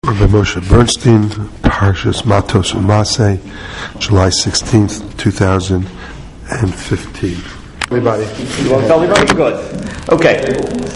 Rabbi Moshe Bernstein, Parshas Matos Umaseh, July 16th, 2015. Everybody. You want to tell everybody? Good. Okay.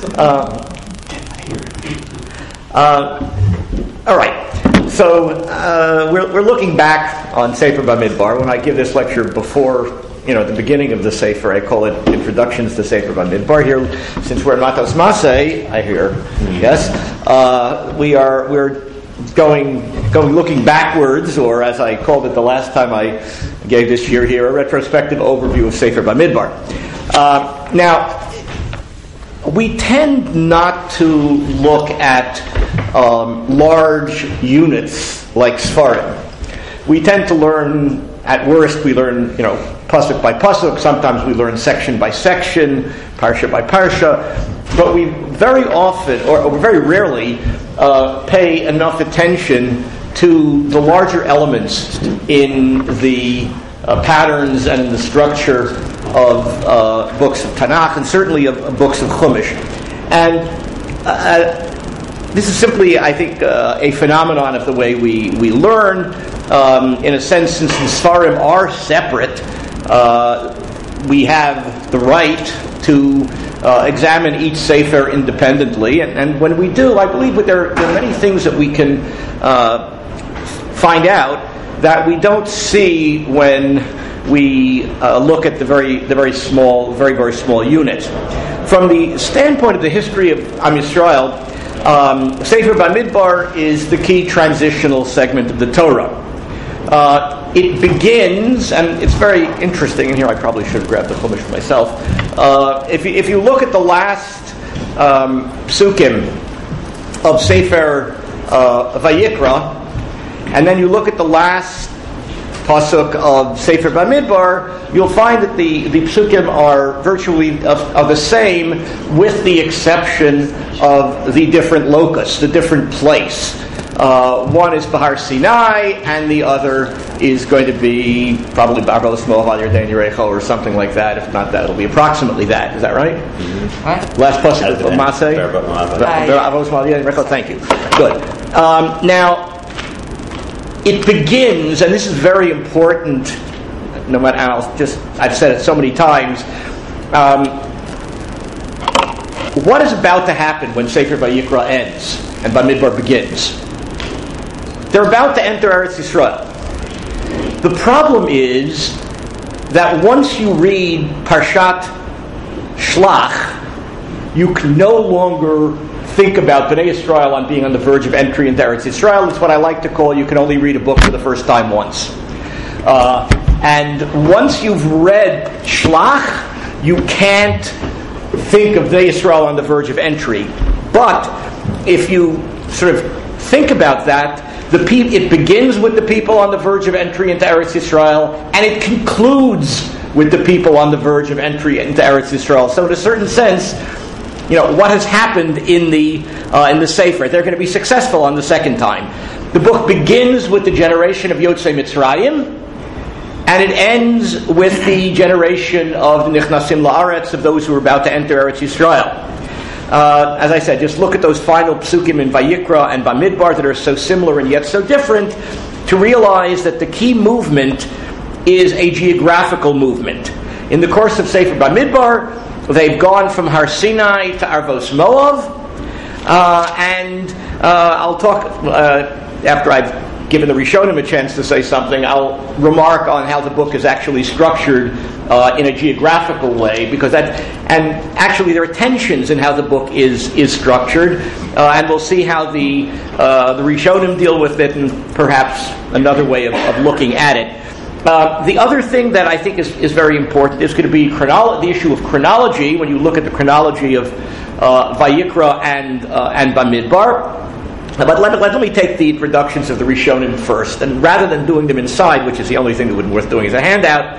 All right. So we're looking back on Sefer Bamidbar. When I give this lecture before, the beginning of the Sefer, I call it Introductions to Sefer Bamidbar. Here, since we're in Matos Maseh, I hear, yes, we're looking backwards, or as I called it the last time I gave this year here, a retrospective overview of Sefer Bamidbar. Now, we tend not to look at large units like Sfarim. We tend to learn, at worst, we learn, pasuk by pasuk. Sometimes we learn section by section, parsha by parsha. But we very often, or very rarely, pay enough attention to the larger elements in the patterns and in the structure of books of Tanakh, and certainly of books of Chumash. And this is simply, I think, a phenomenon of the way we learn. In a sense, since the Sfarim are separate, we have the right to examine each Sefer independently. And when we do, I believe that there are many things that we can find out that we don't see when we look at the very small unit. From the standpoint of the history of Am Yisrael, Sefer Bamidbar is the key transitional segment of the Torah. It begins, and it's very interesting, and here I probably should have grabbed the Chumash for myself. If you look at the last psukim of Sefer Vayikra, and then you look at the last pasuk of Sefer Bamidbar, you'll find that the psukim are virtually of the same, with the exception of the different locus, the different place. One is Bahar Sinai, and the other is going to be probably Bavos Moavad Yarden Yerecho, or something like that. If not that, it'll be approximately that. Is that right? Mm-hmm. Last pasuk of Maseh. Bavos Moavad Yarden Yerecho. Thank you. Good. Now, it begins, and this is very important. No matter, I've said it so many times. What is about to happen when Sefer Vayikra ends and Bamidbar begins? They're about to enter Eretz Yisrael. The problem is that once you read Parshat Shlach, you can no longer think about Bnei Yisrael on being on the verge of entry into Eretz Yisrael. It's what I like to call, you can only read a book for the first time once. And once you've read Shlach, you can't think of Bnei Yisrael on the verge of entry. But if you sort of think about that, it begins with the people on the verge of entry into Eretz Yisrael, and it concludes with the people on the verge of entry into Eretz Yisrael. So in a certain sense, what has happened in the Sefer, they're going to be successful on the second time. The book begins with the generation of Yotzei Mitzrayim, and it ends with the generation of the Nichnasim La'aretz, of those who are about to enter Eretz Yisrael. As I said, just look at those final psukim in Vayikra and Bamidbar that are so similar and yet so different, to realize that the key movement is a geographical movement. In the course of Sefer Bamidbar, they've gone from Har Sinai to Arvos Moav, and I'll talk after I've given the Rishonim a chance to say something. I'll remark on how the book is actually structured in a geographical way, because actually there are tensions in how the book is structured, and we'll see how the Rishonim deal with it, and perhaps another way of looking at it. The other thing that I think is very important is going to be the issue of chronology. When you look at the chronology of Vayikra and Bamidbar. But let me take the introductions of the Rishonim first, and rather than doing them inside, which is the only thing that would be worth doing as a handout,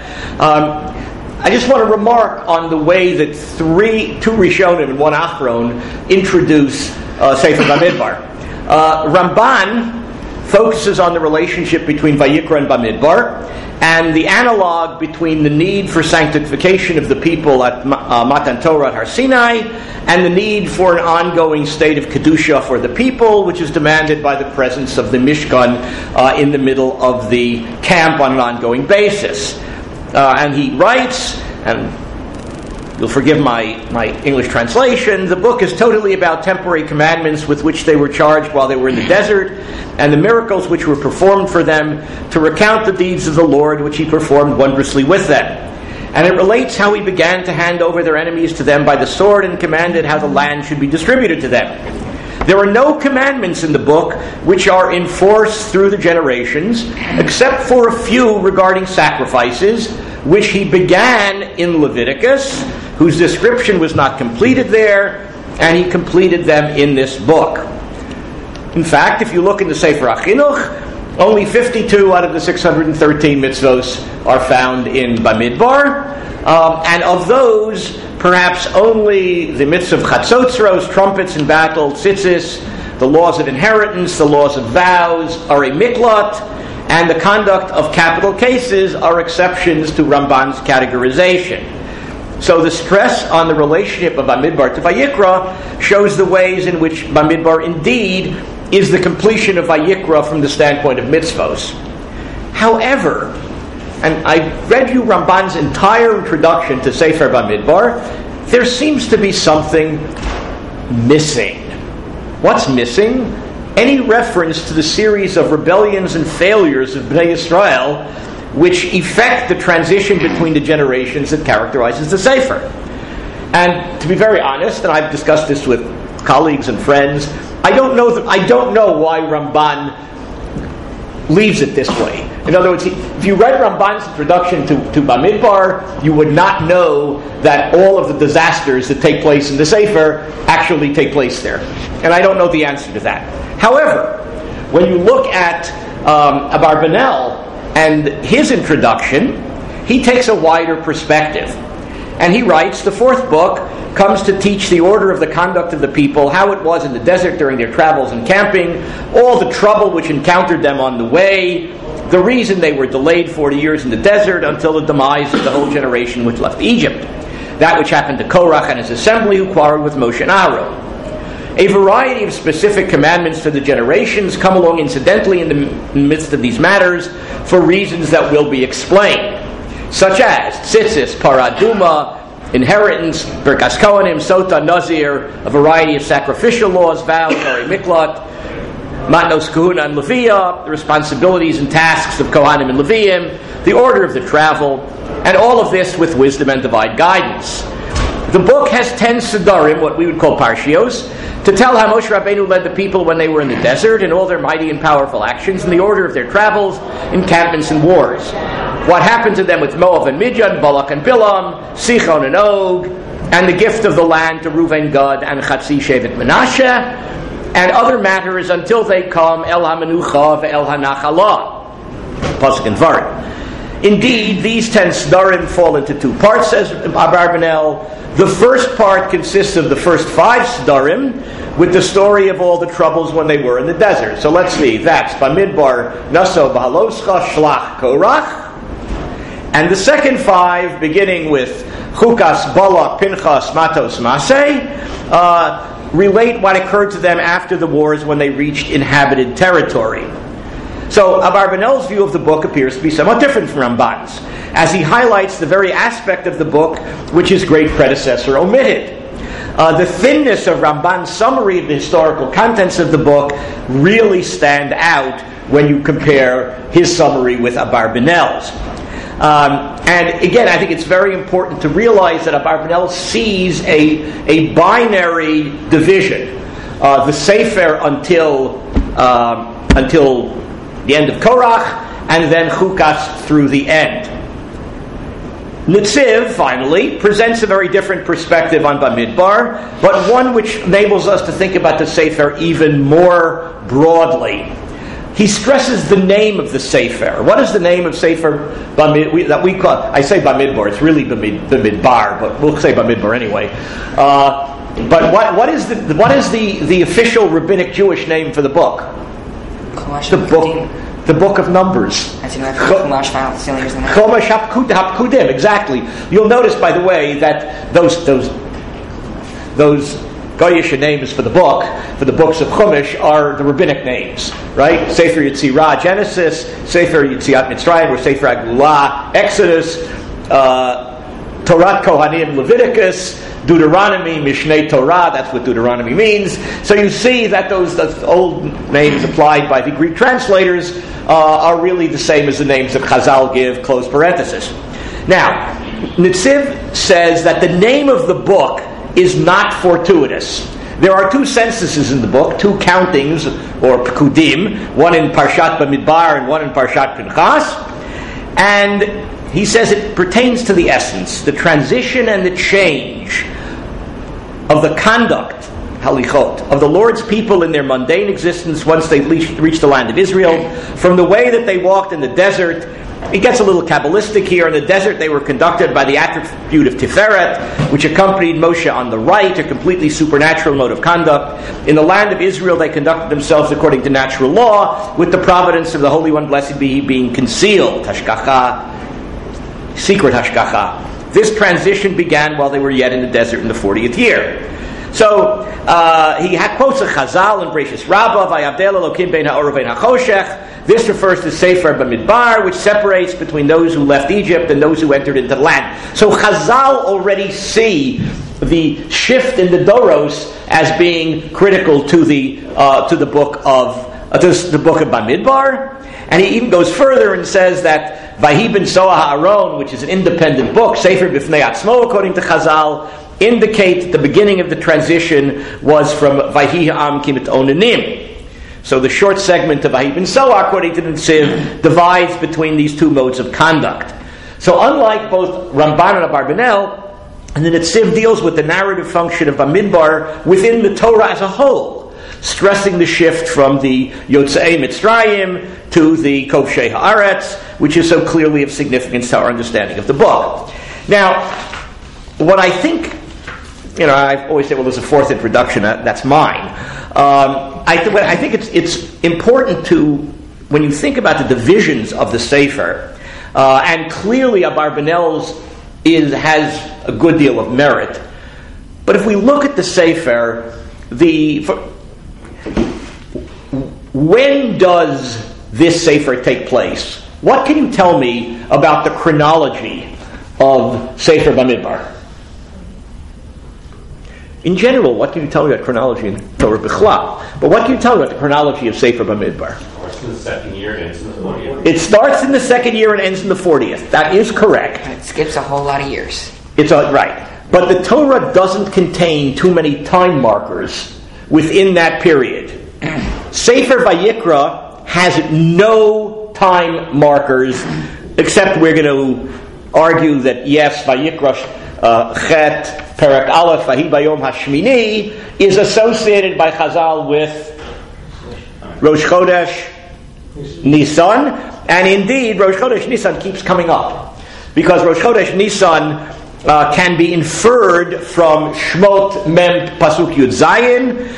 I just want to remark on the way that two Rishonim and one Achron introduce Sefer Bamidbar. Ramban focuses on the relationship between Vayikra and Bamidbar, and the analog between the need for sanctification of the people at Matan Torah at Har Sinai, and the need for an ongoing state of Kedusha for the people, which is demanded by the presence of the Mishkan in the middle of the camp on an ongoing basis. And he writes, and you'll forgive my English translation, the book is totally about temporary commandments with which they were charged while they were in the desert, and the miracles which were performed for them, to recount the deeds of the Lord which he performed wondrously with them. And it relates how he began to hand over their enemies to them by the sword, and commanded how the land should be distributed to them. There are no commandments in the book which are enforced through the generations, except for a few regarding sacrifices, which he began in Leviticus, whose description was not completed there, and he completed them in this book. In fact, if you look in the Sefer HaChinuch, only 52 out of the 613 mitzvos are found in Bamidbar, and of those, perhaps only the mitzvah of chatzotzros, trumpets in battle, tzitzis, the laws of inheritance, the laws of vows, are a miklat, and the conduct of capital cases are exceptions to Ramban's categorization. So the stress on the relationship of Bamidbar to Vayikra shows the ways in which Bamidbar indeed is the completion of Vayikra from the standpoint of mitzvos. However, and I read you Ramban's entire introduction to Sefer Bamidbar, there seems to be something missing. What's missing? Any reference to the series of rebellions and failures of Bnei Yisrael which effect the transition between the generations that characterizes the Sefer. And to be very honest, and I've discussed this with colleagues and friends, I don't know why Ramban leaves it this way. In other words, if you read Ramban's introduction to Bamidbar, you would not know that all of the disasters that take place in the Sefer actually take place there. And I don't know the answer to that. However, when you look at Abarbanel and his introduction, he takes a wider perspective. And he writes, the fourth book comes to teach the order of the conduct of the people, how it was in the desert during their travels and camping, all the trouble which encountered them on the way, the reason they were delayed 40 years in the desert until the demise of the whole generation which left Egypt, that which happened to Korach and his assembly who quarreled with Moshe and Aaron. A variety of specific commandments for the generations come along incidentally in the midst of these matters for reasons that will be explained, such as tzitzis, paraduma, inheritance, Birkas Kohanim, Sota, Nazir, a variety of sacrificial laws, vows, Ari Miklat, Matnos Kahuna and Leviah, the responsibilities and tasks of Kohanim and Leviim, the order of the travel, and all of this with wisdom and divine guidance. The book has 10 Siddharim, what we would call Parshios, to tell how Moshe Rabbeinu led the people when they were in the desert and all their mighty and powerful actions in the order of their travels, encampments, and wars. What happened to them with Moab and Midian, Balak and Bilam, Sichon and Og, and the gift of the land to Reuven, Gad, and Chatzi Shevet Menashe, and other matters until they come El HaMenucha ve'el HaNachalah. Pasuk and Dvarim. Indeed, these 10 Siddharim fall into two parts, says Abarbanel. The first part consists of the first 5 Siddharim, with the story of all the troubles when they were in the desert. So let's see, that's Bamidbar, Naso, Bahaloscha, Shlach, Korach. And the second 5, beginning with Chukas, Balak, Pinchas, Matos, Maseh, relate what occurred to them after the wars when they reached inhabited territory. So Abarbanel's view of the book appears to be somewhat different from Ramban's, as he highlights the very aspect of the book which his great predecessor omitted. The thinness of Ramban's summary of the historical contents of the book really stand out when you compare his summary with Abarbanel's. And again, I think it's very important to realize that Abarbanel sees a binary division. The Sefer until the end of Korach, and then Chukas through the end. Netziv, finally, presents a very different perspective on Bamidbar, but one which enables us to think about the Sefer even more broadly. He stresses the name of the Sefer. What is the name of Sefer that we call? I say Bamidbar. It's really Bamidbar, but we'll say Bamidbar anyway. But what is the official rabbinic Jewish name for the book? The book of Numbers. Chumash Hapkudim. Chumash Hapkudim, exactly. You'll notice, by the way, that those Goyish names for the books of Chumash, are the rabbinic names, right? Sefer Yetzirah, Genesis; Sefer Yetziat Mitzrayim, or Sefer Agulah, Exodus; Torat Kohanim, Leviticus; Deuteronomy, Mishneh Torah. That's what Deuteronomy means. So you see that those old names applied by the Greek translators are really the same as the names that Chazal give, close parenthesis. Now, Netziv says that the name of the book is not fortuitous. There are two censuses in the book, two countings, or pekudim, one in Parshat Bamidbar and one in Parshat Pinchas, and he says it pertains to the essence, the transition and the change of the conduct, halichot, of the Lord's people in their mundane existence once they reached the land of Israel, from the way that they walked in the desert. It gets a little Kabbalistic here. In the desert, they were conducted by the attribute of Tiferet, which accompanied Moshe on the right, a completely supernatural mode of conduct. In the land of Israel, they conducted themselves according to natural law, with the providence of the Holy One, blessed be He, being concealed, hashgacha, secret hashgacha. This transition began while they were yet in the desert in the 40th year. So he quotes a Chazal in Bereshis Rabbah, "Vayavdel Elokim bein ha'or uvein ha'choshech." This refers to Sefer Bamidbar, which separates between those who left Egypt and those who entered into the land. So Chazal already see the shift in the Doros as being critical to the book of Bamidbar, and he even goes further and says that Vahi ben Soah Ha'aron, which is an independent book, Sefer B'fnei Atzmo, according to Chazal, indicate that the beginning of the transition was from Vahi Ha'am Ki Mit'onenim. So the short segment of Vahi ben Soah, according to the Netziv, divides between these two modes of conduct. So unlike both Ramban and Abarbanel, and the Netziv deals with the narrative function of Bamidbar within the Torah as a whole, stressing the shift from the Yotzei Mitzrayim to the Kovshei Haaretz, which is so clearly of significance to our understanding of the book. Now, what I think, I always say, well, there's a fourth introduction, that's mine. I think it's important to, when you think about the divisions of the Sefer, and clearly Abarbanel's has a good deal of merit, but if we look at the Sefer, when does this Sefer take place? What can you tell me about the chronology of Sefer Bamidbar? In general, what can you tell me about chronology in Torah B'chla? But what can you tell me about the chronology of Sefer Bamidbar? It starts in the second year and ends in the 40th. It starts in the second year and ends in the 40th. That is correct. It skips a whole lot of years. It's right. But the Torah doesn't contain too many time markers within that period. Sefer Vayikra has no time markers, except we're going to argue that yes, Vayikra Chet Perek Aleph Vahi Bayom Hashmini is associated by Chazal with Rosh Chodesh Nisan, and indeed Rosh Chodesh Nisan keeps coming up because Rosh Chodesh Nisan can be inferred from Shmot Mem Pasuk Yud Zayin,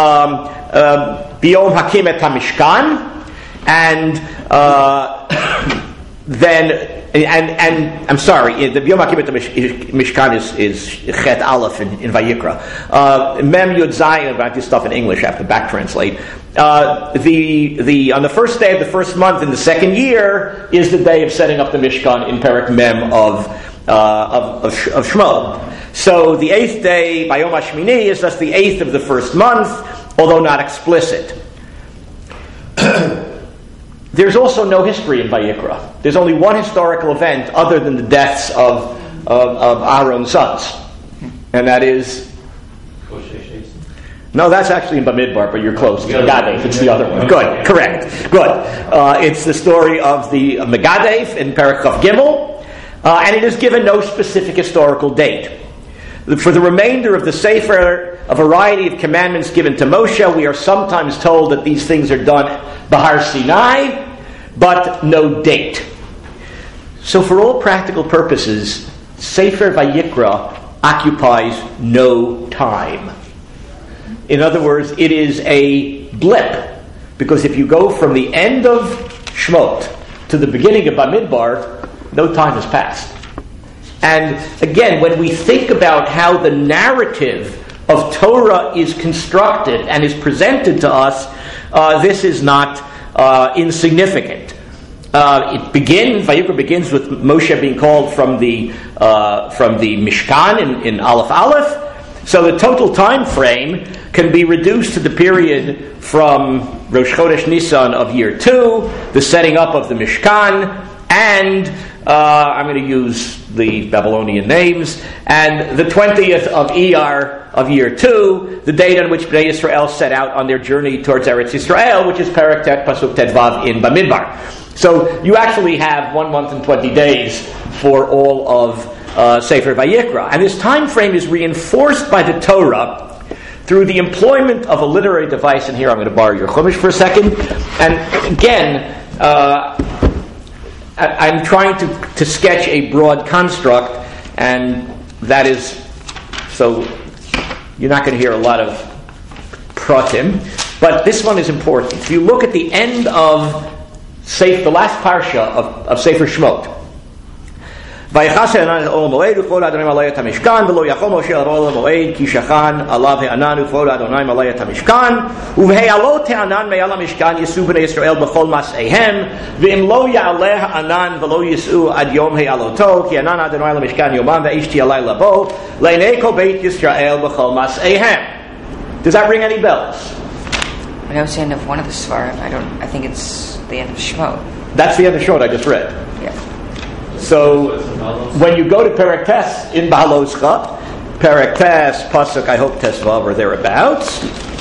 Biyom Hakim et HaMishkan, and then. And I'm sorry, the Biyom Hakim et Mishkan is Chet Aleph in Vayikra. Mem Yud Zayin, about this stuff in English, I have to back translate. On the first day of the first month in the second year is the day of setting up the Mishkan in Perek Mem of Shmot. So the 8th day, Bayom HaShmini, is thus the 8th of the first month, although not explicit. There's also no history in Vayikra. There's only one historical event other than the deaths of Aaron's sons. And that is... No, that's actually in Bamidbar, but you're close. It's Megadef. It's the other one. Good. Correct. Good. It's the story of the Megadef in Perek Chav Gimel, and it is given no specific historical date. For the remainder of the Sefer, a variety of commandments given to Moshe, we are sometimes told that these things are done Bahar Sinai, but no date. So for all practical purposes, Sefer Vayikra occupies no time. In other words, it is a blip Because if you go from the end of Shmot to the beginning of Bamidbar, no time has passed. And again, when we think about how the narrative of Torah is constructed and is presented to us, this is not insignificant. Vayikra begins with Moshe being called from the Mishkan in Aleph Aleph. So the total time frame can be reduced to the period from Rosh Chodesh Nisan of year 2, the setting up of the Mishkan, and I'm going to use the Babylonian names, and the 20th of Iyar of year 2, the date on which Bnei Yisrael set out on their journey towards Eretz Yisrael, which is Perek Tet Pasuk Tet Vav in Bamidbar. So you actually have 1 month and 20 days for all of Sefer Vayikra. And this time frame is reinforced by the Torah through the employment of a literary device. And here I'm going to borrow your Chumash for a second. And again, I'm trying to sketch a broad construct, and that is, so you're not going to hear a lot of pratim, but this one is important. If you look at the end of the last parsha of Sefer Shmot, ויחס הענן אל אור המועד וכבוד אדוני מלא את המשכן ולא יכול משה אל אור המועד כי שכן עליו הענן וכבוד אדוני מלא את המשכן ובהעלות הענן מעל המשכן ייסעו בני ישראל בכל מסעיהם ואם לא יעלה הענן ולא ייסעו עד יום העלותו כי ענן אדוני על המשכן יומם ואיש תעלה לבוא לעיני כל בית ישראל בכל מסעיהם. Does that ring any bells? I know it's the end of one of the Svarim. I think it's the end of Shmot. That's the end of Shmot I just read. Yeah. So, when you go to Perek Tes in Bahaloscha, Perek Tes, Pasuk, I hope Tesvav or thereabouts,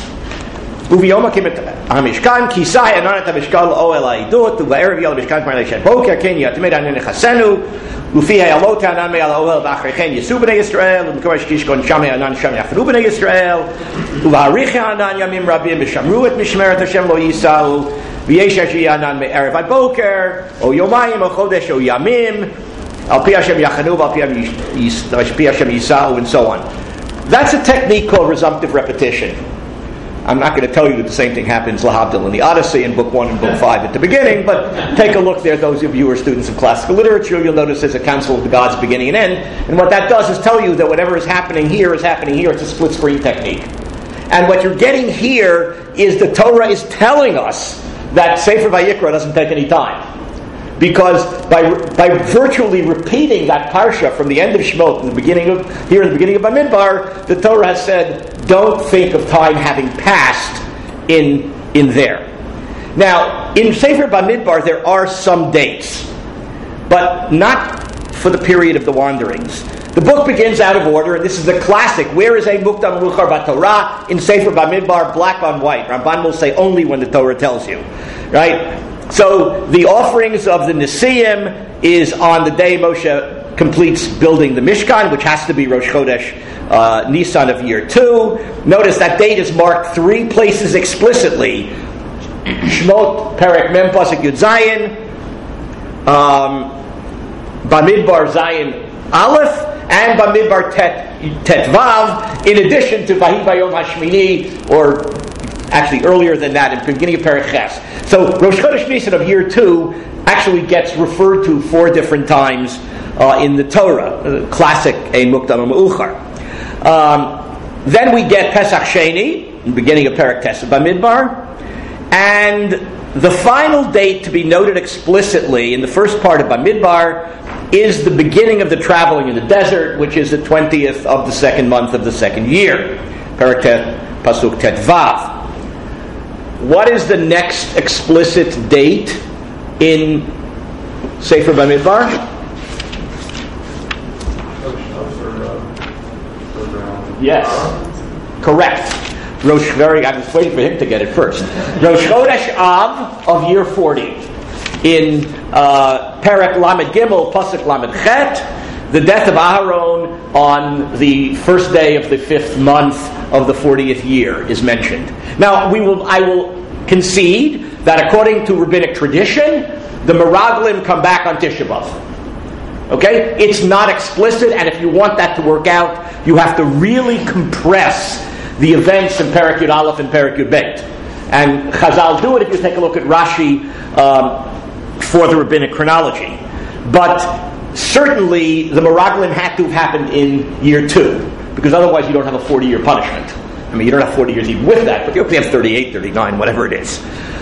Uviyom hakim et hamishkan, kisai anan et hamishkan l'oel ha'idut, u'ba'erev yal hamishkan k'mar le'shem boker, ken yatimid anan nechasenu, u'fi ha'yalot anan me'al ha'oel b'achrechen yisu b'nei Yisrael, u'mkoresh kishkon shamei anan sham yachnu b'nei Yisrael, u'va'ariche anan yamim rabim, v'shamru et mishmeret Hashem lo yisa'u, v'yesh ashi anan me'erev ad boker, o yomayim, o chodesh, o yamim, al pi Hashem yachanu, al pi Hashem yisa'u, and so on. That's a technique called resumptive repetition. I'm not going to tell you that the same thing happens lahavdil in the Odyssey in Book 1 and Book 5 at the beginning, but take a look there. Those of you who are students of classical literature, you'll notice there's a council of the gods beginning and end. And what that does is tell you that whatever is happening here is happening here. It's a split screen technique. And what you're getting here is the Torah is telling us that Sefer Vayikra doesn't take any time. Because by virtually repeating that parsha from the end of Shmot in the beginning of Bamidbar, the Torah has said, don't think of time having passed in there. Now, in Sefer Bamidbar there are some dates, but not for the period of the wanderings. The book begins out of order, and this is the classic. Where is a Muktam Ruchar B'Torah? In Sefer Bamidbar, black on white. Ramban will say only when the Torah tells you. Right? So the offerings of the Nesiim is on the day Moshe completes building the Mishkan, which has to be Rosh Chodesh Nisan of year 2. Notice that date is marked 3 places explicitly. Shmot, Perek Mem, Pasuk Yud Zayin, Bamidbar Zayin Aleph, and Bamidbar Tet Vav, in addition to Vahi Bayom Hashmini, or actually earlier than that, in the beginning of Perek Ches. So Rosh Chodesh Nisan of year 2 actually gets referred to 4 different times in the Torah. Classic Ein Mukdam U'Meuchar. Then we get Pesach Sheni, in the beginning of Perek Tes Bamidbar. And the final date to be noted explicitly in the first part of Bamidbar is the beginning of the traveling in the desert, which is the 20th of the second month of the second year. Perek Tet, Pasuk Tet Vav. What is the next explicit date in Sefer Bamidbar? Yes, correct. I was waiting for him to get it first. Rosh Chodesh Av of year 40 in Perek Lamed Gimel Pasuk Lamed Chet. The death of Aharon on the first day of the 5th month of the 40th year is mentioned. Now, I will concede that according to rabbinic tradition, the Meraglim come back on Tisha B'Av. Okay? It's not explicit, and if you want that to work out, you have to really compress the events in Perek Yud Aleph and Perek Yud Beit. And Chazal do it if you take a look at Rashi for the rabbinic chronology. But certainly the Meraglim had to have happened in year 2, because otherwise you don't have a 40-year punishment. I mean, you don't have 40 years even with that, but you have 38, 39, whatever it is.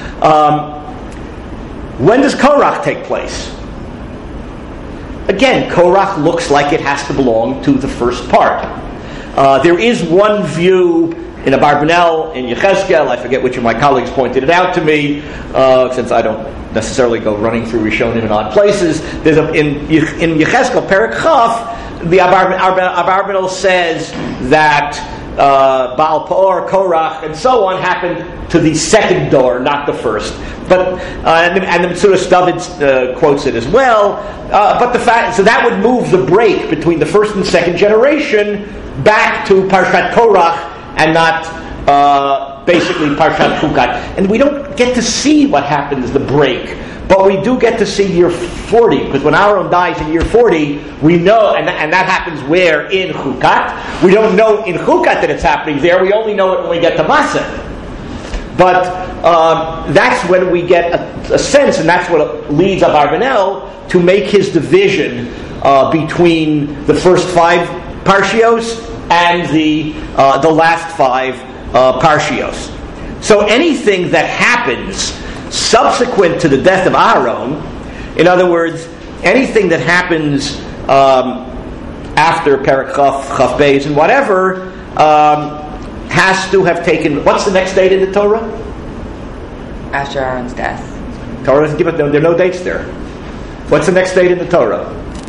When does Korach take place? Again, Korach looks like it has to belong to the first part. There is one view in Abarbanel, in Yechezkel, I forget which of my colleagues pointed it out to me, since I don't necessarily go running through Rishonim in odd places. There's in Yechezkel, Perek Chaf, the Abarbanel says that Baal Peor, Korach, and so on happened to the second door, not the first. But and the Metzudas David quotes it as well. But the fact, so that would move the break between the first and second generation back to Parshat Korach and not basically Parshat Chukat. And we don't get to see what happens the break, but we do get to see year 40, because when Aaron dies in year 40, we know, and that happens where? In Chukat. We don't know in Chukat that it's happening there, we only know it when we get to Maseh. But that's when we get a sense, and that's what leads Abarbanel to make his division between the first 5 parshios and the last 5 parshios. So anything that happens subsequent to the death of Aaron, in other words, anything that happens after Perek Chaf, Chaf Beis, and whatever, has to have taken. What's the next date in the Torah? After Aaron's death. Torah doesn't give it. There are no dates there. What's the next date in the Torah?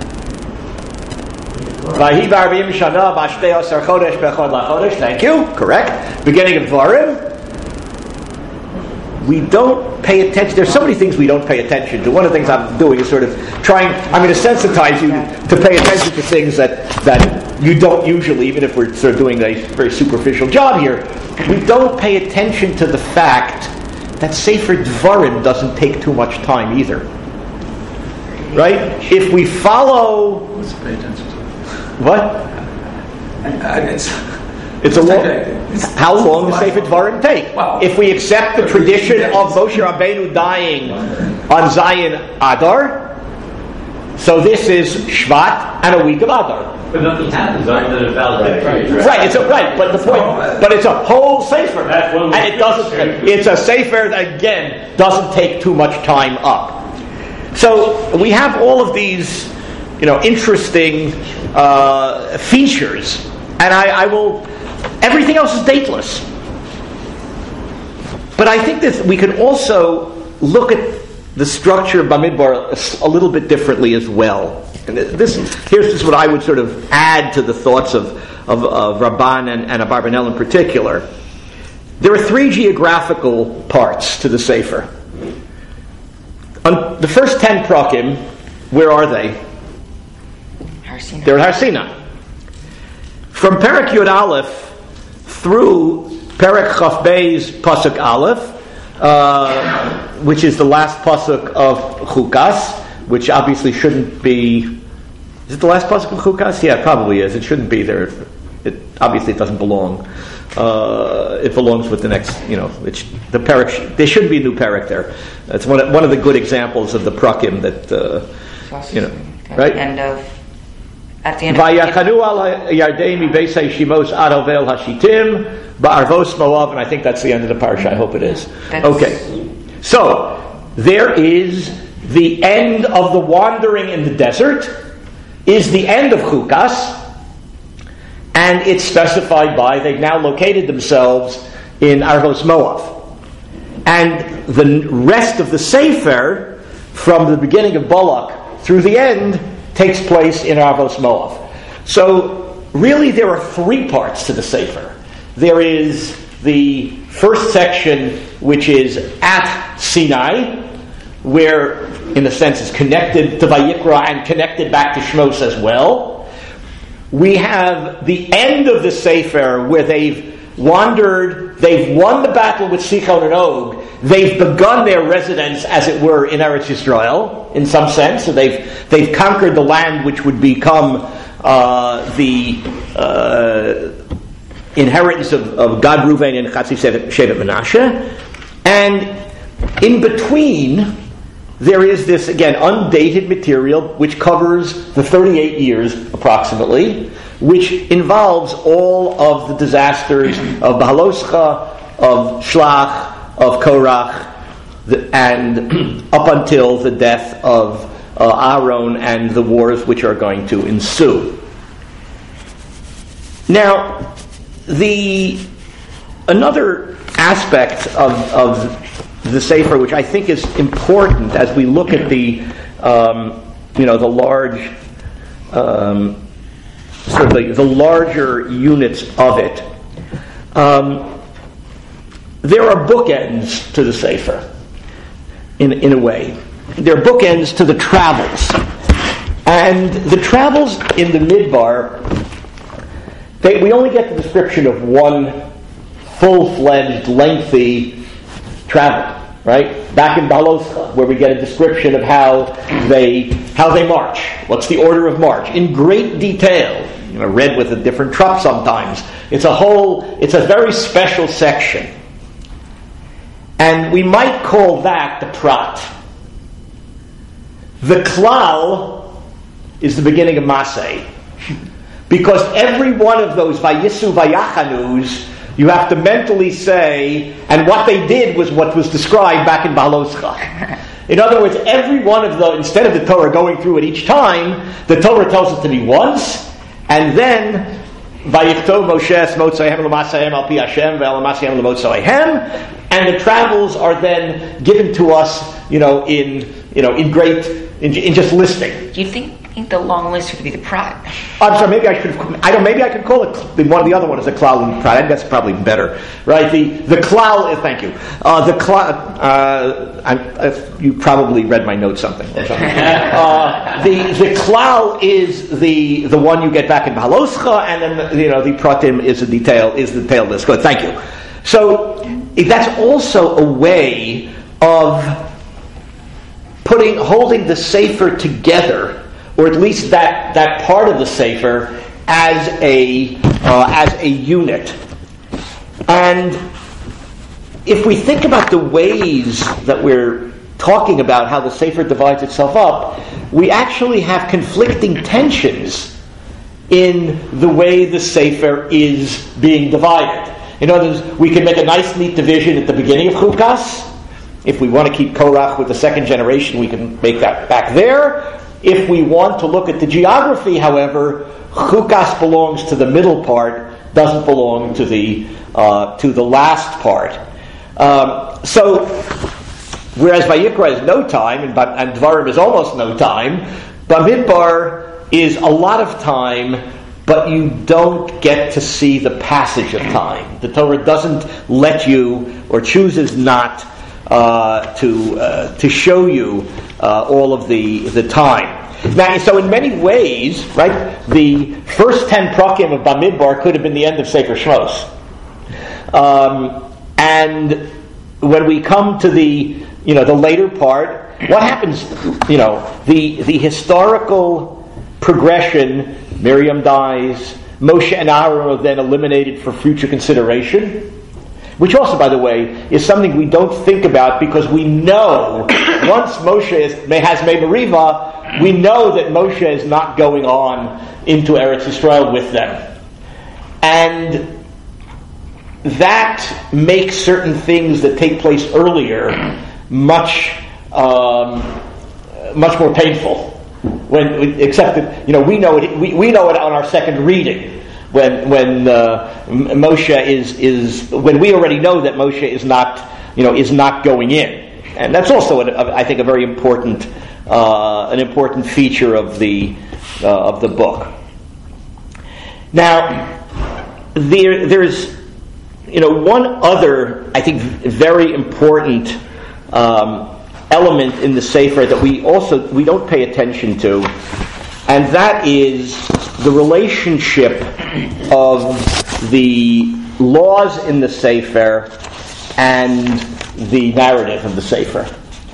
Thank you. Correct. Beginning of Dvarim. We don't pay attention. There's so many things we don't pay attention to. One of the things I'm doing is sort of trying. I'm going to sensitize you to pay attention to things that you don't usually, even if we're sort of doing a very superficial job here. We don't pay attention to the fact that Sefer Dvarim doesn't take too much time either. Right? If we follow... What's to pay attention to? What? It's a long... How long does Sefer Dvarim take? Wow. If we accept the tradition of Moshe Rabbeinu dying on Zayin Adar, so this is Shvat and a week of Adar. But nothing happens under the valid period. Right, but the point, but it's a whole sefer, That's when we and it doesn't. It's a sefer that again doesn't take too much time up. So we have all of these, interesting features, and I will. Everything else is dateless, but I think that we can also look at the structure of Bamidbar a little bit differently as well. And here's just what I would sort of add to the thoughts of Ramban and Abarbanel in particular. There are 3 geographical parts to the Sefer. On the first 10 prakim, where are they? Har Sinai. They're at Har Sinai. From Perek Yud Aleph through Perek Chaf Beis Pasuk Aleph, which is the last pasuk of Chukas, which obviously shouldn't be. Is it the last pasuk of Chukas? Yeah, it probably is. It shouldn't be there. It obviously doesn't belong. It belongs with the next. The parak. There shouldn't be a new parak there. That's one of the good examples of the prakim that. Right. At the end. Vayachanu al Yardei mi Beisei Shimos ad Ovel Hashitim ba'arvos Moav, and I think that's the end of the parsha. I hope it is. Okay. So there is the end of the wandering in the desert, is the end of Chukas, and it's specified by they've now located themselves in Arvos Moav. And the rest of the Sefer, from the beginning of Balak through the end, takes place in Arvos Moav. So really there are 3 parts to the Sefer. There is the first section, which is at Sinai, where, in a sense, is connected to Vayikra and connected back to Shmos as well. We have the end of the Sefer, where they've wandered, they've won the battle with Sichon and Og, they've begun their residence, as it were, in Eretz Yisrael, in some sense, so they've conquered the land which would become the inheritance of Gad, Reuven, and Chatzi Shevet Menashe. And in between, there is this, again, undated material which covers the 38 years approximately, which involves all of the disasters of Bahaloscha, of Shlach, of Korach, and up until the death of Aaron and the wars which are going to ensue. Now, another aspect of the Sefer, which I think is important as we look at the large, sort of the larger units of it. There are bookends to the Sefer, in a way. There are bookends to the travels, and the travels in the Midbar. We only get the description of one full-fledged, lengthy travel, right? Back in Bahaloscha, where we get a description of how they march. What's the order of march? In great detail. Read with a different truck sometimes. It's a very special section. And we might call that the Prat. The Klal is the beginning of Masei. Because every one of those Vayisu Vayachanus, you have to mentally say, and what they did was what was described back in Bahaloscha. In other words, every one of those, instead of the Torah going through it each time, the Torah tells it to me once, and then Vayichtov Moshe Motzayhem L'Masayhem Al Pi Hashem Ve'al Masayhem L'Motzayhem, and the travels are then given to us, in just listing. Do you think the long list would be the Prat? I'm sorry. Maybe I could call it one of the other one is a Klal and Prat. I think that's probably better, right? The Klal is. Thank you. The Klal. You probably read my notes something. Or something. The Klal is the one you get back in Bahaloscha, and then the Pratim is the detail list. Good. Thank you. So that's also a way of holding the Sefer together, or at least that part of the Sefer as a unit. And if we think about the ways that we're talking about how the Sefer divides itself up, we actually have conflicting tensions in the way the Sefer is being divided. In other words, we can make a nice, neat division at the beginning of Chukas. If we want to keep Korach with the second generation, we can make that back there. If we want to look at the geography, however, Chukas belongs to the middle part, doesn't belong to the last part. So, whereas Vayikra is no time, and Dvarim is almost no time, Bamidbar is a lot of time, but you don't get to see the passage of time. The Torah doesn't let you, or chooses not to show you all of the time. Now, so in many ways, right, the first 10 prakim of Bamidbar could have been the end of Sefer Shmos. And when we come to the later part, what happens? The historical progression. Miriam dies. Moshe and Aaron are then eliminated for future consideration. Which also, by the way, is something we don't think about because we know once Moshe has made Meriva, we know that Moshe is not going on into Eretz Yisrael with them. And that makes certain things that take place earlier much more painful. Except that we know it. We know it on our second reading. When Moshe is when we already know that Moshe is not going in, and that's also I think a very important an important feature of the book. Now there's one other I think very important element in the Sefer that we don't pay attention to, and that is the relationship of the laws in the Sefer and the narrative of the Sefer.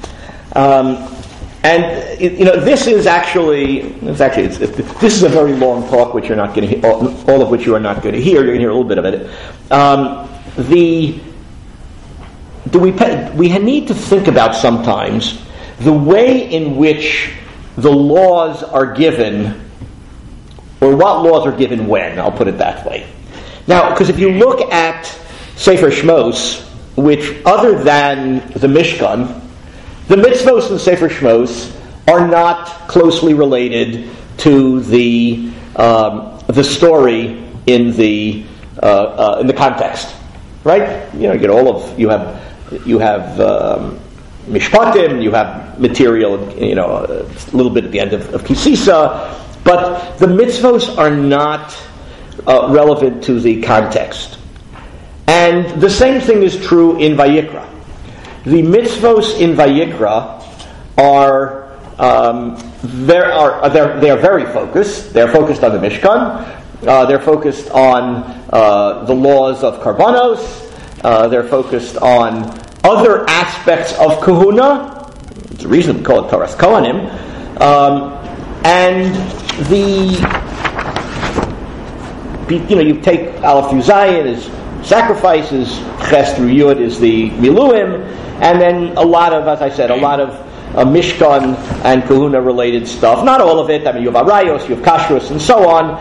This is this is a very long talk, which you're not going to hear, all of which you are not going to hear. You're going to hear a little bit of it. we need to think about sometimes the way in which the laws are given, or what laws are given when, I'll put it that way. Now, because if you look at Sefer Shmos, which other than the Mishkan, the mitzvos in Sefer Shmos are not closely related to the story in the context, right? You get you have mishpatim, you have material, a little bit at the end of Kisisa, but the mitzvos are not relevant to the context. And the same thing is true in Vayikra. The mitzvos in Vayikra are very focused. They're focused on the Mishkan. They're focused on the laws of Karbanos. They're focused on other aspects of Kahuna. It's the reason we call it Toras Kohanim. And you take Aleph through Zayin as sacrifices, Ches through Yud is the Miluim, and then a lot of Mishkan and Kahuna related stuff. Not all of it. You have Arayos, you have Kashrus, and so on.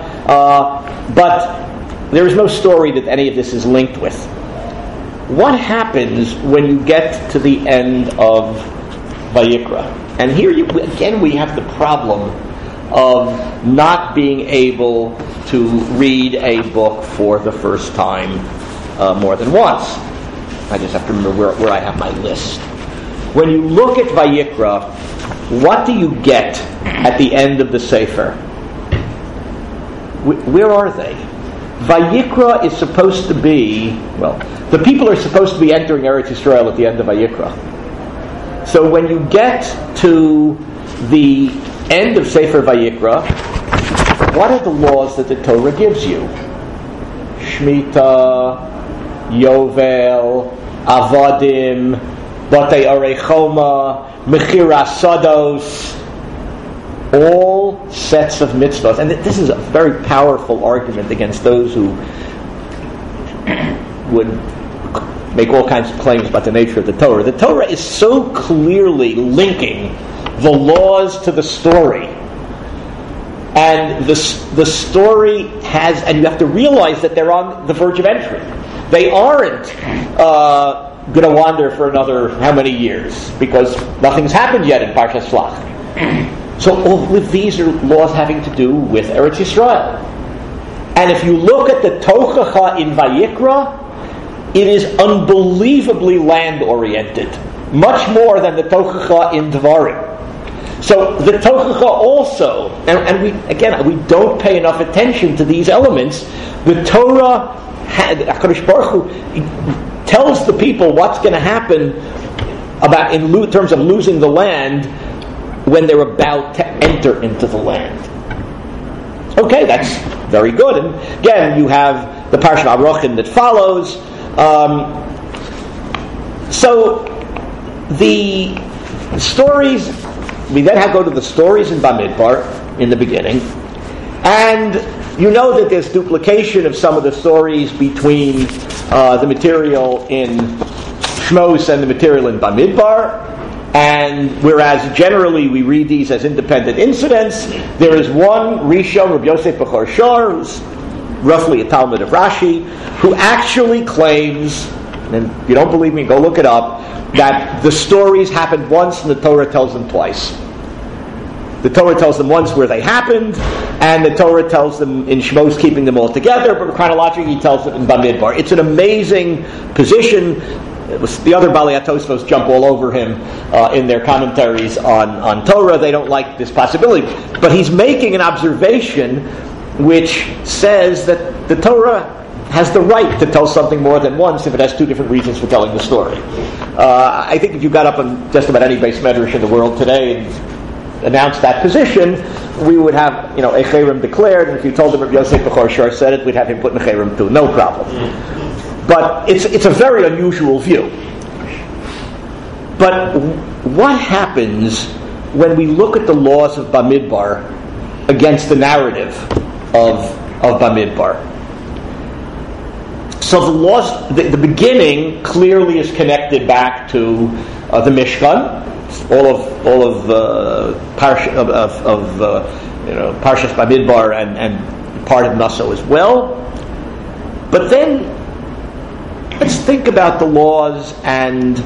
But there is no story that any of this is linked with. What happens when you get to the end of Vayikra? And here we have the problem of not being able to read a book for the first time more than once. I just have to remember where I have my list. When you look at Vayikra, what do you get at the end of the Sefer? Where are they? Vayikra is supposed to be, the people are supposed to be entering Eretz Yisrael at the end of Vayikra. So when you get to the end of Sefer Vayikra, what are the laws that the Torah gives you? Shemitah, Yovel, Avadim, Batei Arechoma, Mechira Sados, all sets of mitzvahs. And this is a very powerful argument against those who would make all kinds of claims about the nature of the Torah. The Torah is so clearly linking the laws to the story. And the story has, and you have to realize that they're on the verge of entry. They aren't going to wander for another how many years, because nothing's happened yet in Parshas Shlach. So all of these are laws having to do with Eretz Yisrael. And if you look at the Tochacha in Vayikra, it is unbelievably land-oriented, much more than the Tochacha in Devarim. So the Tochacha also, and we don't pay enough attention to these elements. The Torah, HaKadosh Baruch Hu tells the people what's going to happen about in terms of losing the land when they're about to enter into the land. Okay, that's very good. And again, you have the Parshat Arochin that follows. So the stories, we then go to the stories in Bamidbar in the beginning, and you know that there's duplication of some of the stories between the material in Shmos and the material in Bamidbar. And whereas generally we read these as independent incidents, there is one Rishon, Rabbi Yosef Bechor Shor, who's roughly a Talmud of Rashi, who actually claims, and if you don't believe me, go look it up, that the stories happened once and the Torah tells them twice. The Torah tells them once where they happened, and the Torah tells them in Shmos keeping them all together, but chronologically he tells them in Bamidbar. It's an amazing position. The other Balei HaTosfos jump all over him in their commentaries on Torah. They don't like this possibility. But he's making an observation which says that the Torah has the right to tell something more than once if it has two different reasons for telling the story. I think if you got up on just about any base medrash in the world today and announced that position, we would have, Echerim declared, and if you told him Rabbi Yosef Bechor Shor said it, we'd have him put in Echerim too, no problem. But it's a very unusual view. But what happens when we look at the laws of Bamidbar against the narrative of Bamidbar? So the laws, the beginning clearly is connected back to the Mishkan, all of Parshas Bamidbar and part of Naso as well. But then let's think about the laws and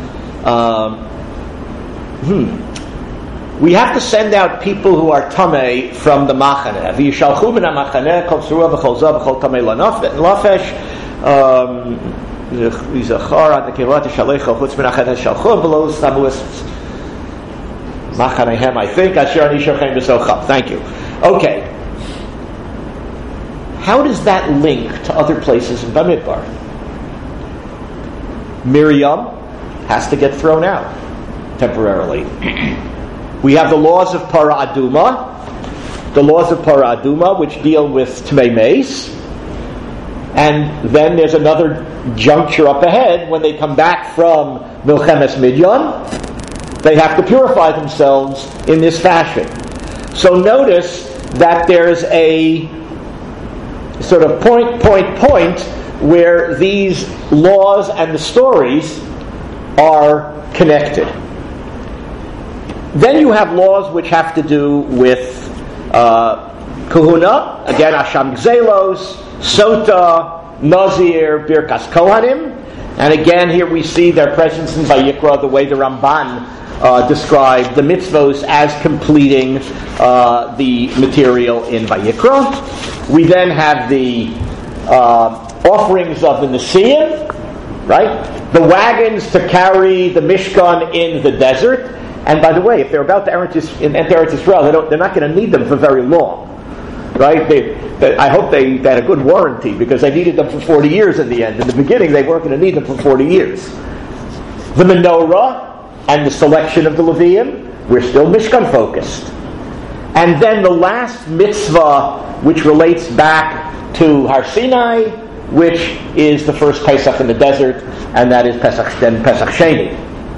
we have to send out people who are tamei from the machaneh. V'yishalchu min ha'machaneh kol tzurua v'chol zah v'chol tamei lafesh v'zachar ad nekevat shalecha chutz min ha'chet ha'shalchu below samuas machanehem, I think, asher ani shochem b'socham. Thank you. Okay. How does that link to other places in Bamidbar? Miriam has to get thrown out temporarily. We have the laws of Para Aduma, which deal with Tmei Meis, and then there's another juncture up ahead when they come back from Milchemes Midyan. They have to purify themselves in this fashion. So notice that there's a sort of point where these laws and the stories are connected. Then you have laws which have to do with Kahuna, again Asham Gzelos, Sota, Nazir, Birkas Kohanim, and again here we see their presence in Vayikra, the way the Ramban described the mitzvos as completing the material in Vayikra. We then have the offerings of the Nesiim, right? The wagons to carry the Mishkan in the desert. And by the way, if they're about to enter Eretz Yisrael, they're not going to need them for very long, right? I hope they had a good warranty because they needed them for 40 years in the end. In the beginning, they weren't going to need them for 40 years. The menorah and the selection of the Leviim, we're still Mishkan focused. And then the last mitzvah, which relates back to Har Sinai, which is the first Pesach in the desert, and that is Pesach Sheni.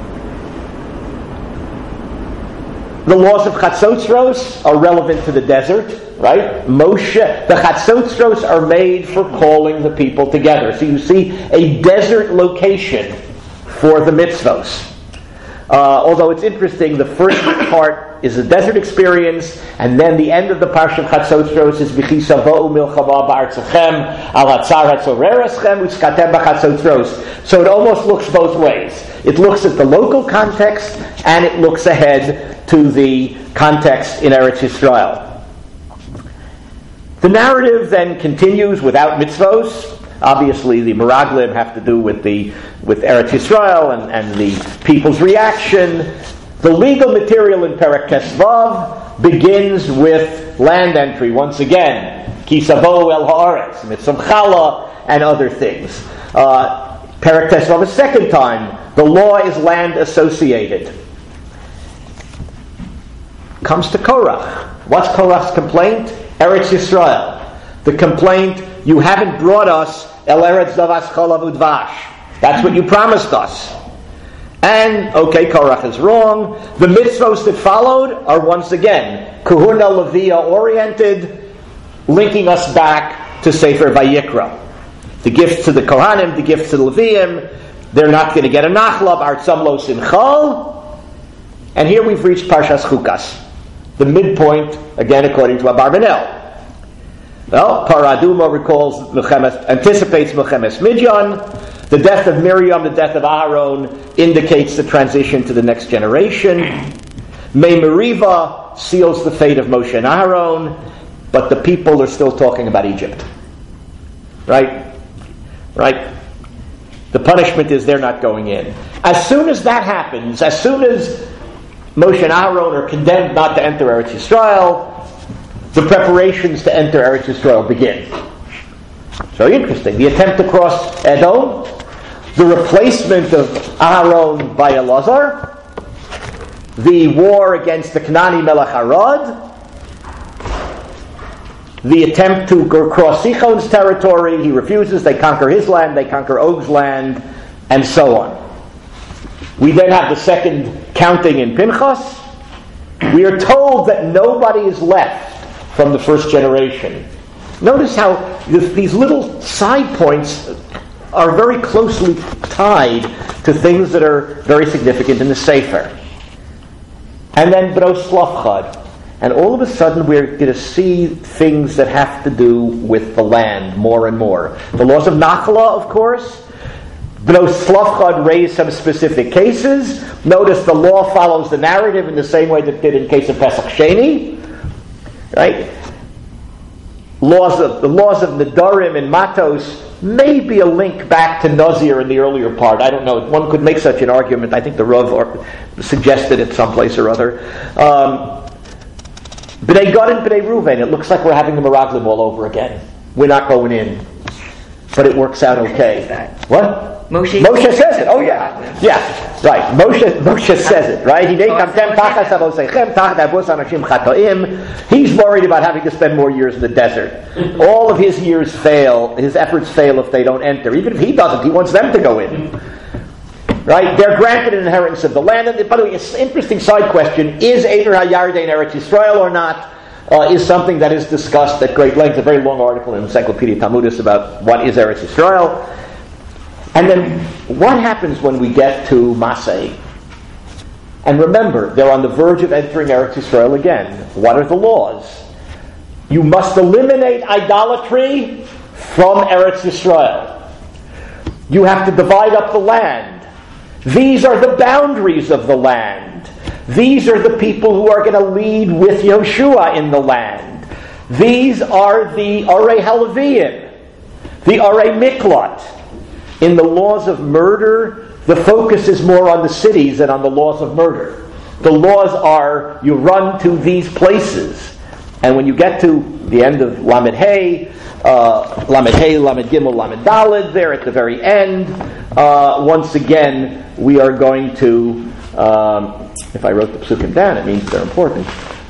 The laws of Chatzotzros are relevant to the desert, right? The Chatzotzros are made for calling the people together. So you see a desert location for the mitzvos. Although it's interesting, the first part is a desert experience, and then the end of the Parsha of Chatzotzros is V'chisavo'u milchama ba'artzachem al hatzar hatzorereschem u'tzkatem b'chatzotzros. So it almost looks both ways. It looks at the local context, and it looks ahead to the context in Eretz Yisrael. The narrative then continues without mitzvos. Obviously, the Meraglim have to do with Eretz Yisrael and the people's reaction. The legal material in Perek Tesvav begins with land entry once again, Kisavo el haaretz, mitzvah chala, and other things. Perek Tesvav a second time. The law is land associated. Comes to Korach. What's Korach's complaint? Eretz Yisrael. The complaint, you haven't brought us El Eretz Zavas Cholav Udvash. That's what you promised us. And, okay, Korach is wrong. The mitzvos that followed are once again Kahuna Leviah oriented, linking us back to Sefer Vayikra. The gifts to the Kohanim, the gifts to the Leviim, they're not going to get a nachlav, Artzam Lo Simchal. And here we've reached Parshas Chukas. The midpoint, again, according to Abarbanel. Well, Paraduma anticipates Milchemes Midyan. The death of Miriam, the death of Aaron, indicates the transition to the next generation. Mei Meriva seals the fate of Moshe and Aaron, but the people are still talking about Egypt. Right? The punishment is they're not going in. As soon as that happens, as soon as Moshe and Aaron are condemned not to enter Eretz Yisrael, the preparations to enter Eretz Yisrael begin. It's very interesting. The attempt to cross Edom, the replacement of Aaron by Elazar, the war against the Kanani Melech Arad, the attempt to cross Sichon's territory, he refuses, they conquer his land, they conquer Og's land, and so on. We then have the second counting in Pinchas. We are told that nobody is left from the first generation. Notice how these little side points are very closely tied to things that are very significant in the Sefer. And then Bros Slavchad. And all of a sudden we're going to see things that have to do with the land more and more. The laws of Nachla, of course. Bros Slavchad raised some specific cases. Notice the law follows the narrative in the same way that it did in case of Pesach Sheni. Right? The laws of Nedarim and Matos may be a link back to Nazir in the earlier part. I don't know. One could make such an argument. I think the Rav suggested it someplace or other. B'nai Gad and B'nai Ruvain, it looks like we're having the Meraglim all over again. We're not going in. But it works out okay. What? Moshe says it. Oh yeah. Yeah. Right. Moshe says it, right? He's worried about having to spend more years in the desert. All of his years fail, his efforts fail if they don't enter. Even if he doesn't, he wants them to go in. Right? They're granted an inheritance of the land. And by the way, an interesting side question, is Eber HaYarden Eretz Yisrael or not? Is something that is discussed at great length. A very long article in Encyclopedia Talmudis about what is Eretz Yisrael. And then what happens when we get to Masei? And remember, they're on the verge of entering Eretz Yisrael again. What are the laws? You must eliminate idolatry from Eretz Yisrael. You have to divide up the land. These are the boundaries of the land. These are the people who are going to lead with Yoshua in the land. These are the Arei Halaviyim, the Arei Miklat. In the laws of murder, the focus is more on the cities than on the laws of murder. The laws are, you run to these places. And when you get to the end of Lamed Hey, Lamed Gimel, Lamed Daled, there at the very end, once again, we are going to, if I wrote the psukim down, it means they're important.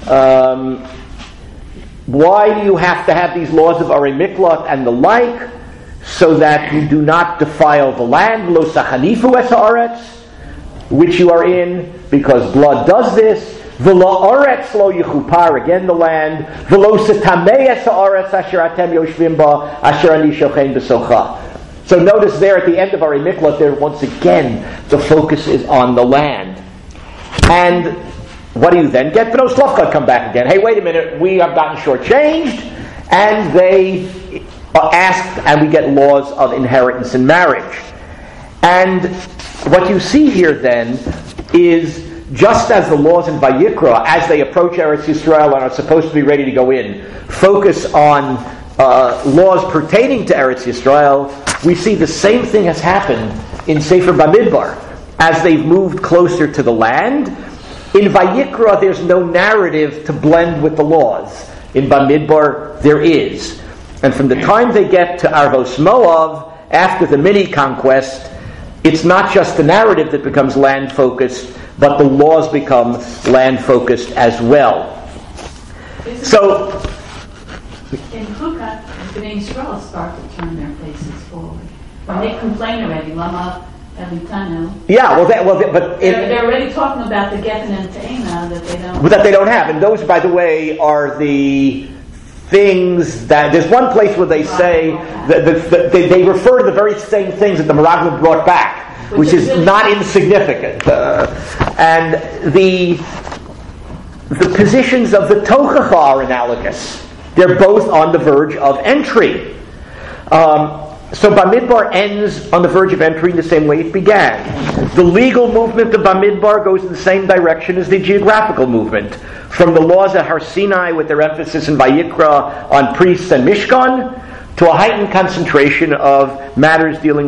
Why do you have to have these laws of Arei Miklat and the like? So that you do not defile the land, lo sachanifu es haaretz, which you are in, because blood does this. V'lo aretz lo yichupar, again the land. V'lo setamei es haaretz asher atem yoshvim ba, asher ani shochein b'socha. So notice there at the end of Arei Miklat, there once again the focus is on the land. And what do you then get? B'no Slavchad come back again. Hey, wait a minute, we have gotten shortchanged, and they asked, and we get laws of inheritance and marriage. And what you see here then is, just as the laws in Vayikra, as they approach Eretz Yisrael and are supposed to be ready to go in, focus on laws pertaining to Eretz Yisrael, we see the same thing has happened in Sefer Bamidbar. As they've moved closer to the land, in Vayikra there's no narrative to blend with the laws. In Bamidbar there is. And from the time they get to Arvos Moav, after the mini-conquest, it's not just the narrative that becomes land-focused, but the laws become land-focused as well. So, in Chukat, Bnei Yisrael start to turn their faces forward. When they complain already, Lama Elitanu. Yeah, they're already talking about the Geffen and Te'ena that they don't have. And those, by the way, are the things that, there's one place where they say that they refer to the very same things that the Meraglim brought back, which is really not insignificant. And the positions of the Tochacha are analogous. They're both on the verge of entry. So Bamidbar ends on the verge of entry in the same way it began. The legal movement of Bamidbar goes in the same direction as the geographical movement. From the laws at Har Sinai, with their emphasis in Vayikra on priests and Mishkan, to a heightened concentration of matters dealing